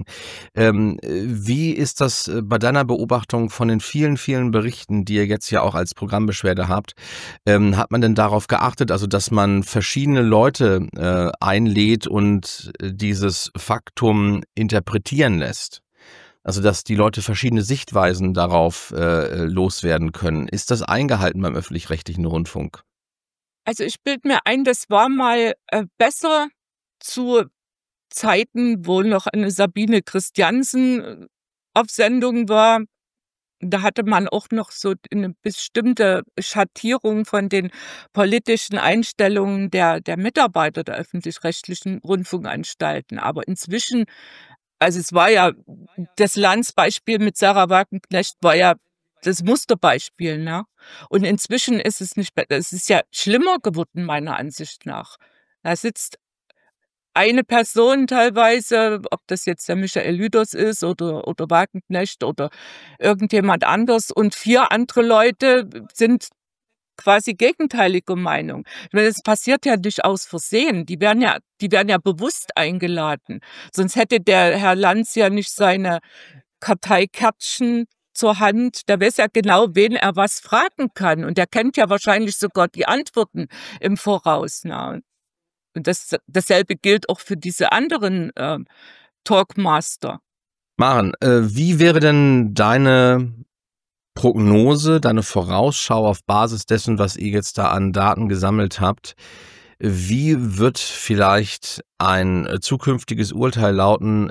Wie ist das bei deiner Beobachtung von den vielen, vielen Berichten, die ihr jetzt ja auch als Programmbeschwerde habt? Hat man denn darauf geachtet, also dass man verschiedene Leute einlädt und dieses Faktum interpretieren lässt? Also dass die Leute verschiedene Sichtweisen darauf loswerden können. Ist das eingehalten beim öffentlich-rechtlichen Rundfunk? Also, ich bilde mir ein, das war mal, besser zu Zeiten, wo noch eine Sabine Christiansen, auf Sendung war. Da hatte man auch noch so eine bestimmte Schattierung von den politischen Einstellungen der Mitarbeiter der öffentlich-rechtlichen Rundfunkanstalten. Aber inzwischen, also, es war ja das Lanz-Beispiel mit Sarah Wagenknecht war ja das Musterbeispiel, ne? Und inzwischen ist es nicht es ist ja schlimmer geworden meiner Ansicht nach. Da sitzt eine Person teilweise, ob das jetzt der Michael Lüders ist oder Wagenknecht oder irgendjemand anders und 4 andere Leute sind quasi gegenteiliger Meinung. Ich meine, das passiert ja nicht aus Versehen. Die werden ja bewusst eingeladen. Sonst hätte der Herr Lanz ja nicht seine Karteikärtchen zur Hand. Der weiß ja genau, wen er was fragen kann. Und der kennt ja wahrscheinlich sogar die Antworten im Voraus, ne? Und dasselbe gilt auch für diese anderen, Talkmaster. Maren, wie wäre denn deine Prognose, deine Vorausschau auf Basis dessen, was ihr jetzt da an Daten gesammelt habt? Wie wird vielleicht ein zukünftiges Urteil lauten,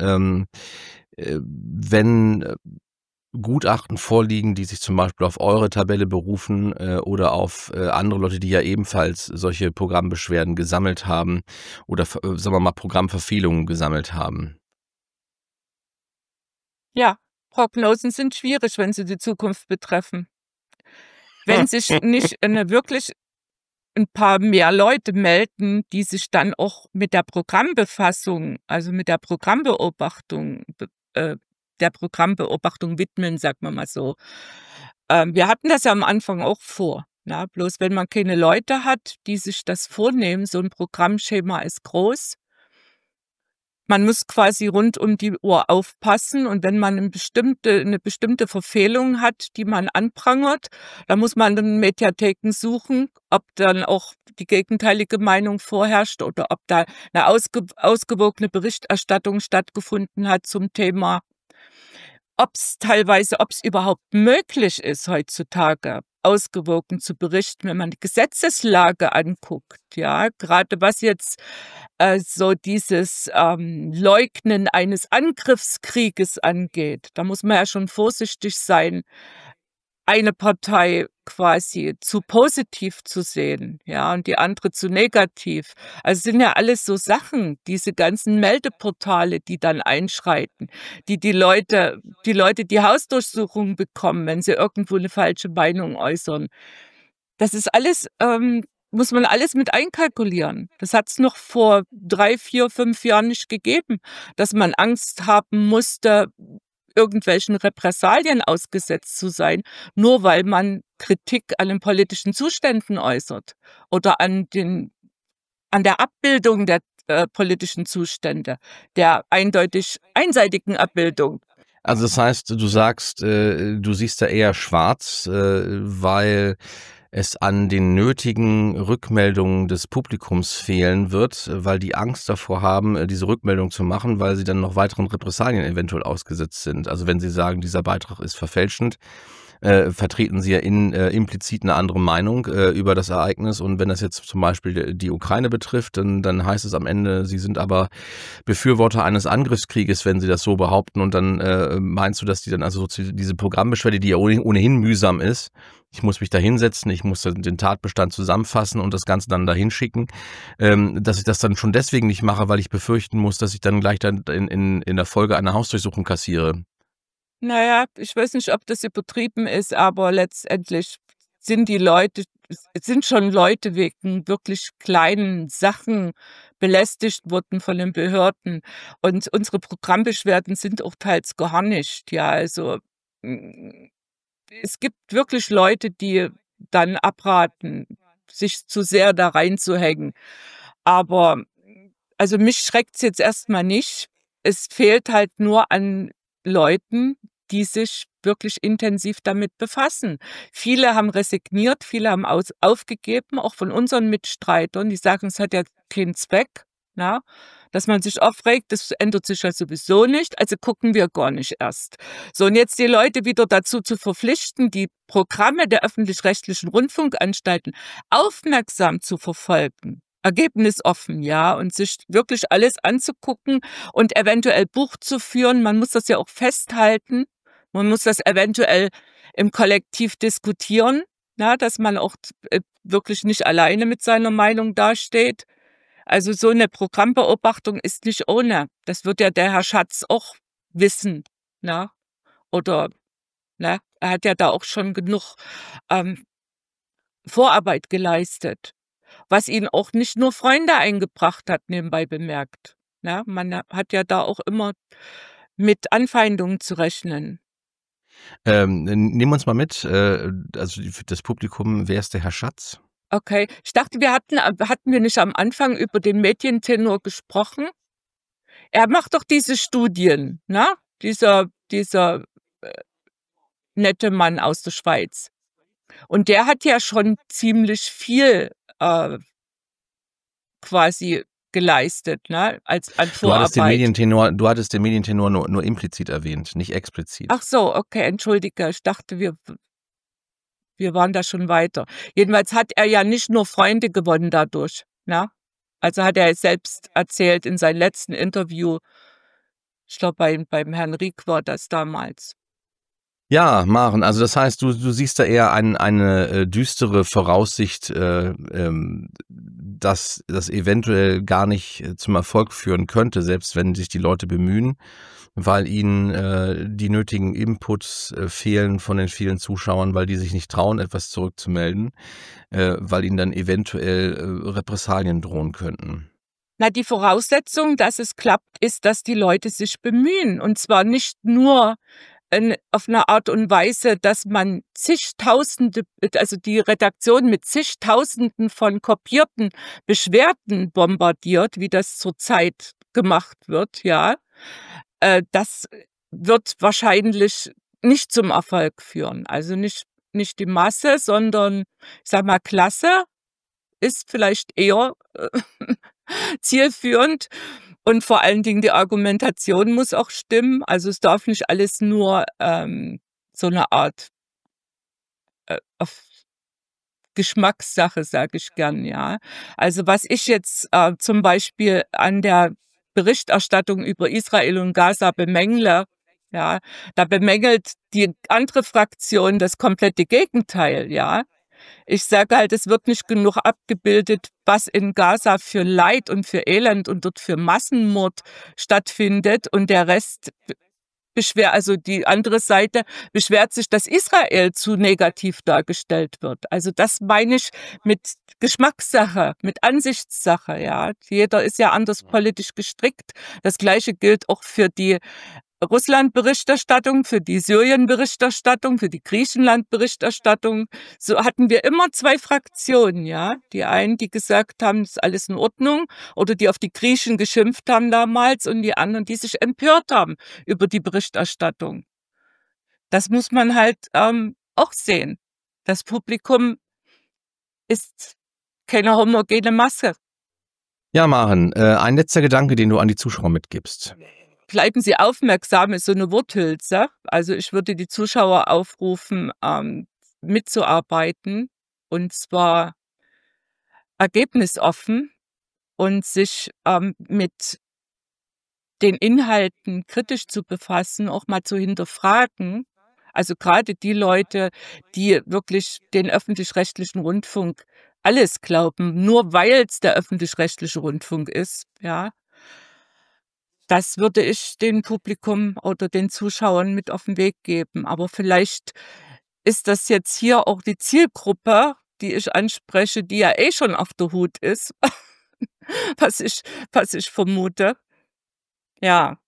wenn Gutachten vorliegen, die sich zum Beispiel auf eure Tabelle berufen oder auf andere Leute, die ja ebenfalls solche Programmbeschwerden gesammelt haben oder sagen wir mal Programmverfehlungen gesammelt haben? Ja, Prognosen sind schwierig, wenn sie die Zukunft betreffen. Wenn sich nicht wirklich ein paar mehr Leute melden, die sich dann auch mit der Programmbefassung, also mit äh der Programmbeobachtung widmen, sagen wir mal so. Wir hatten das ja am Anfang auch vor, ne? Bloß wenn man keine Leute hat, die sich das vornehmen, so 'n Programmschema ist groß. Man muss quasi rund um die Uhr aufpassen und wenn man 'ne bestimmte Verfehlung hat, die man anprangert, dann muss man in Mediatheken suchen, ob dann auch die gegenteilige Meinung vorherrscht oder ob da 'ne ausgewogene Berichterstattung stattgefunden hat zum Thema. Ob's überhaupt möglich ist heutzutage, ausgewogen zu berichten, wenn man die Gesetzeslage anguckt, ja, grade was jetzt, so dieses, Leugnen eines Angriffskrieges angeht. Da muss man ja schon vorsichtig sein, eine Partei quasi zu positiv zu sehen, ja, und die andere zu negativ. Also, sind ja alles so Sachen, diese ganzen Meldeportale, die dann einschreiten, die Leute die Hausdurchsuchung bekommen, wenn sie irgendwo 'ne falsche Meinung äußern. Das ist alles muss man alles mit einkalkulieren. Das hat's noch vor 3, 4, 5 Jahren nicht gegeben, dass man Angst haben musste, irgendwelchen Repressalien ausgesetzt zu sein, nur weil man Kritik an den politischen Zuständen äußert oder an der Abbildung der politischen Zustände, der eindeutig einseitigen Abbildung. Also das heißt, du sagst, du siehst da eher schwarz, weil es an den nötigen Rückmeldungen des Publikums fehlen wird, weil die Angst davor haben, diese Rückmeldung zu machen, weil sie dann noch weiteren Repressalien eventuell ausgesetzt sind. Also wenn sie sagen, dieser Beitrag ist verfälschend, vertreten sie ja implizit eine andere Meinung über das Ereignis. Und wenn das jetzt zum Beispiel die Ukraine betrifft, dann heißt es am Ende, sie sind aber Befürworter eines Angriffskrieges, wenn sie das so behaupten. Und dann meinst du, dass die dann also diese Programmbeschwerde, die ja ohnehin mühsam ist, ich muss mich da hinsetzen, ich muss den Tatbestand zusammenfassen und das Ganze dann dahin schicken, dass ich das dann schon deswegen nicht mache, weil ich befürchten muss, dass ich dann gleich dann in der Folge eine Hausdurchsuchung kassiere. Naja, ich weiß nicht, ob das übertrieben ist, aber letztendlich sind schon Leute wegen wirklich kleinen Sachen belästigt worden von den Behörden. Und unsere Programmbeschwerden sind auch teils geharnischt. Ja, also mm, es gibt wirklich Leute, die dann abraten, sich zu sehr da reinzuhängen. Aber also mich schreckt's jetzt erstmal nicht. Es fehlt halt nur an Leuten, die sich wirklich intensiv damit befassen. Viele haben resigniert, viele haben aufgegeben, auch von unseren Mitstreitern, die sagen, es hat ja keinen Zweck, na, dass man sich aufregt, das ändert sich ja sowieso nicht, also gucken wir gar nicht erst. So, und jetzt die Leute wieder dazu zu verpflichten, die Programme der öffentlich-rechtlichen Rundfunkanstalten aufmerksam zu verfolgen, ergebnisoffen, ja, und sich wirklich alles anzugucken und eventuell Buch zu führen. Man muss das ja auch festhalten. Man muss das eventuell im Kollektiv diskutieren, na, dass man auch wirklich nicht alleine mit seiner Meinung dasteht. Also so eine Programmbeobachtung ist nicht ohne. Das wird ja der Herr Schatz auch wissen, na, oder, na, er hat ja da auch schon genug Vorarbeit geleistet, was ihn auch nicht nur Freunde eingebracht hat, nebenbei bemerkt. Ja, man hat ja da auch immer mit Anfeindungen zu rechnen. Nimm uns mal mit, also für das Publikum, wer ist der Herr Schatz? Okay, ich dachte, hatten wir nicht am Anfang über den Medientenor gesprochen? Er macht doch diese Studien, ne? Dieser nette Mann aus der Schweiz. Und der hat ja schon ziemlich viel quasi geleistet, ne, als an Du hattest Vorarbeit. den Medientenor nur implizit erwähnt, nicht explizit. Ach so, okay, entschuldige. Ich dachte, wir waren da schon weiter. Jedenfalls hat er ja nicht nur Freunde gewonnen dadurch, ne? Also hat er selbst erzählt in seinem letzten Interview, ich glaube beim Herrn Rieck war das damals. Ja, Maren, also das heißt, du siehst da eher eine düstere Voraussicht, dass das eventuell gar nicht zum Erfolg führen könnte, selbst wenn sich die Leute bemühen, weil ihnen die nötigen Inputs fehlen von den vielen Zuschauern, weil die sich nicht trauen, etwas zurückzumelden, weil ihnen dann eventuell Repressalien drohen könnten. Na, die Voraussetzung, dass es klappt, ist, dass die Leute sich bemühen. Und zwar nicht nur auf eine Art und Weise, dass man also die Redaktion mit zigtausenden von kopierten Beschwerden bombardiert, wie das zurzeit gemacht wird, ja. Das wird wahrscheinlich nicht zum Erfolg führen. Also nicht die Masse, sondern, ich sag mal, Klasse ist vielleicht eher zielführend. Und vor allen Dingen die Argumentation muss auch stimmen. Also es darf nicht alles nur so eine Art auf Geschmackssache, sage ich gern, ja. Also was ich jetzt zum Beispiel an der Berichterstattung über Israel und Gaza bemängle, ja, da bemängelt die andere Fraktion das komplette Gegenteil, ja. Ich sage halt, es wird nicht genug abgebildet, was in Gaza für Leid und für Elend und dort für Massenmord stattfindet. Und der Rest also die andere Seite beschwert sich, dass Israel zu negativ dargestellt wird. Also das meine ich mit Geschmackssache, mit Ansichtssache, ja. Jeder ist ja anders politisch gestrickt. Das Gleiche gilt auch für die Russland-Berichterstattung, für die Syrien-Berichterstattung, für die Griechenland-Berichterstattung. So hatten wir immer 2 Fraktionen, ja. Die einen, die gesagt haben, das ist alles in Ordnung, oder die auf die Griechen geschimpft haben damals, und die anderen, die sich empört haben über die Berichterstattung. Das muss man halt auch sehen. Das Publikum ist keine homogene Masse. Ja, Maren, ein letzter Gedanke, den du an die Zuschauer mitgibst. Bleiben Sie aufmerksam, ist so eine Worthülse. Also ich würde die Zuschauer aufrufen, mitzuarbeiten, und zwar ergebnisoffen, und sich mit den Inhalten kritisch zu befassen, auch mal zu hinterfragen. Also gerade die Leute, die wirklich den öffentlich-rechtlichen Rundfunk alles glauben, nur weil es der öffentlich-rechtliche Rundfunk ist, ja. Das würde ich dem Publikum oder den Zuschauern mit auf den Weg geben. Aber vielleicht ist das jetzt hier auch die Zielgruppe, die ich anspreche, die ja schon auf der Hut ist, was ich vermute. Ja.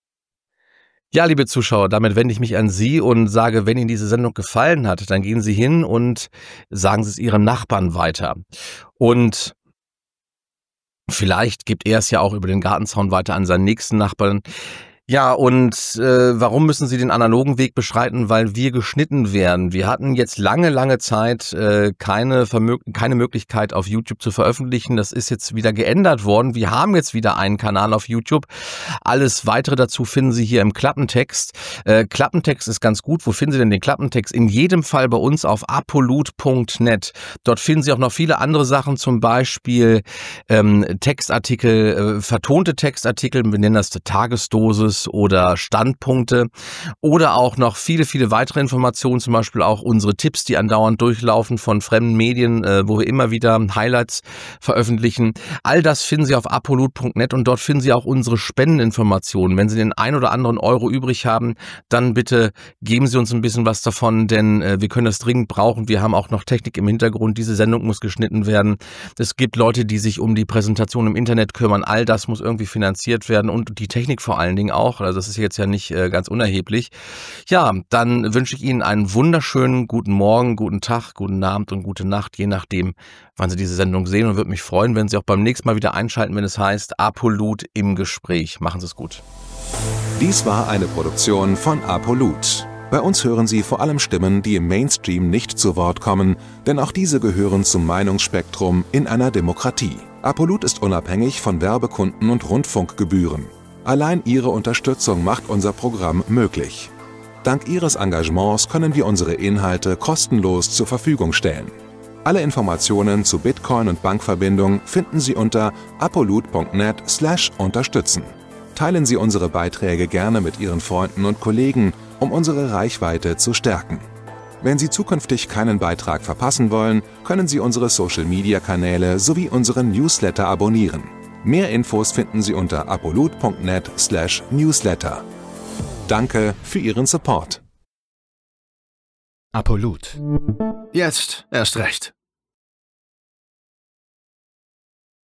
Ja, liebe Zuschauer, damit wende ich mich an Sie und sage, wenn Ihnen diese Sendung gefallen hat, dann gehen Sie hin und sagen Sie es Ihren Nachbarn weiter. Und vielleicht gibt er es ja auch über den Gartenzaun weiter an seinen nächsten Nachbarn. Ja, und warum müssen Sie den analogen Weg beschreiten? Weil wir geschnitten werden. Wir hatten jetzt lange Zeit keine Möglichkeit auf YouTube zu veröffentlichen. Das ist jetzt wieder geändert worden. Wir haben jetzt wieder einen Kanal auf YouTube. Alles Weitere dazu finden Sie hier im Klappentext. Klappentext ist ganz gut. Wo finden Sie denn den Klappentext? In jedem Fall bei uns auf apolut.net. Dort finden Sie auch noch viele andere Sachen, zum Beispiel Textartikel, vertonte Textartikel, wir nennen das Tagesdosis oder Standpunkte, oder auch noch viele weitere Informationen, zum Beispiel auch unsere Tipps, die andauernd durchlaufen von fremden Medien, wo wir immer wieder Highlights veröffentlichen. All das finden Sie auf apolut.net, und dort finden Sie auch unsere Spendeninformationen. Wenn Sie den 1 oder anderen Euro übrig haben, dann bitte geben Sie uns ein bisschen was davon, denn wir können das dringend brauchen. Wir haben auch noch Technik im Hintergrund. Diese Sendung muss geschnitten werden. Es gibt Leute, die sich um die Präsentation im Internet kümmern. All das muss irgendwie finanziert werden, und die Technik vor allen Dingen auch. Also das ist jetzt ja nicht ganz unerheblich. Ja, dann wünsche ich Ihnen einen wunderschönen guten Morgen, guten Tag, guten Abend und gute Nacht, je nachdem, wann Sie diese Sendung sehen, und würde mich freuen, wenn Sie auch beim nächsten Mal wieder einschalten, wenn es heißt Apolut im Gespräch. Machen Sie es gut. Dies war eine Produktion von Apolut. Bei uns hören Sie vor allem Stimmen, die im Mainstream nicht zu Wort kommen, denn auch diese gehören zum Meinungsspektrum in einer Demokratie. Apolut ist unabhängig von Werbekunden und Rundfunkgebühren. Allein Ihre Unterstützung macht unser Programm möglich. Dank Ihres Engagements können wir unsere Inhalte kostenlos zur Verfügung stellen. Alle Informationen zu Bitcoin und Bankverbindung finden Sie unter apolut.net/unterstützen. Teilen Sie unsere Beiträge gerne mit Ihren Freunden und Kollegen, um unsere Reichweite zu stärken. Wenn Sie zukünftig keinen Beitrag verpassen wollen, können Sie unsere Social-Media-Kanäle sowie unseren Newsletter abonnieren. Mehr Infos finden Sie unter apolut.net/newsletter. Danke für Ihren Support. Apolut. Jetzt erst recht.